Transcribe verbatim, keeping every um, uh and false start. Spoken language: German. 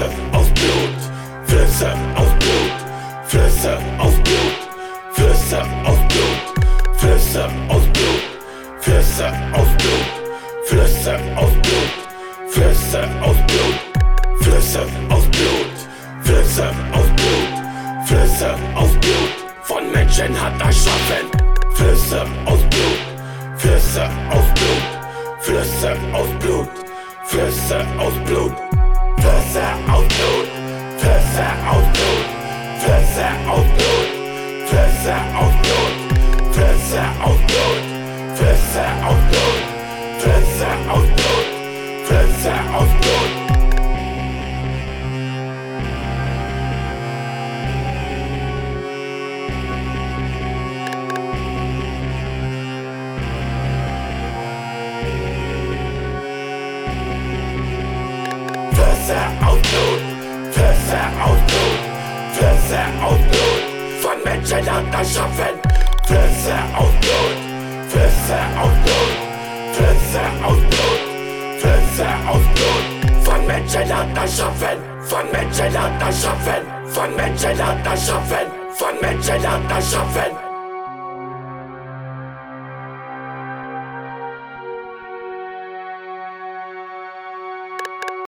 Flüsse aus Blut, Flüsse aus Blut, Flüsse aus Blut, Flüsse aus Blut, Flüsse aus Blut, Flüsse aus Blut, Flüsse aus Blut, Flüsse aus Blut, Flüsse aus Blut, Flüsse aus Blut, Flüsse aus Blut, von Menschen hat erschaffen. Flüsse aus Blut, Flüsse aus Blut, Flüsse aus Blut, Flüsse aus Blut, Flüsse aus Blut, Flüsse aus Blut, Flüsse aus Blut, Flüsse aus Blut, Flüsse aus Blut, Flüsse aus Blut, Flüsse aus Blut, Flüsse aus Blut. Flüsse aus Blut, Flüsse aus Blut, Flüsse aus Blut, von Menschen hat erschaffen. Flüsse aus Blut, Flüsse aus Blut, Flüsse aus Blut, Flüsse aus Blut, von Menschen hat erschaffen. Von Menschen hat erschaffen, von Menschen hat erschaffen, von Menschen hat erschaffen.